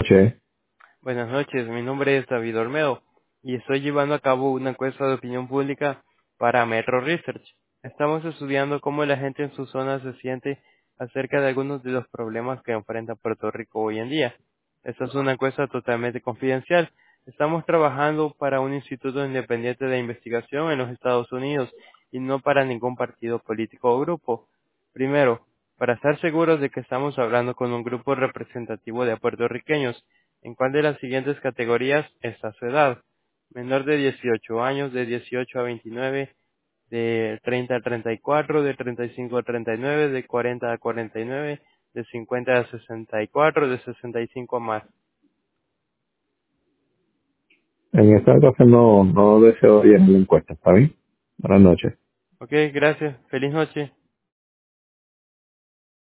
noches. Buenas noches, mi nombre es David Olmedo y estoy llevando a cabo una encuesta de opinión pública para Metro Research. Estamos estudiando cómo la gente en su zona se siente acerca de algunos de los problemas que enfrenta Puerto Rico hoy en día. Esta es una encuesta totalmente confidencial. Estamos trabajando para un instituto independiente de investigación en los Estados Unidos y no para ningún partido político o grupo. Primero, para estar seguros de que estamos hablando con un grupo representativo de puertorriqueños, ¿en cuál de las siguientes categorías está su edad? Menor de 18 años, de 18 a 29, de 30 a 34, de 35 a 39, de 40 a 49, de 50 a 64, de 65 a más. En esta ocasión no deseo llenar la encuesta, ¿está bien? Buenas noches. Ok, gracias. Feliz noche.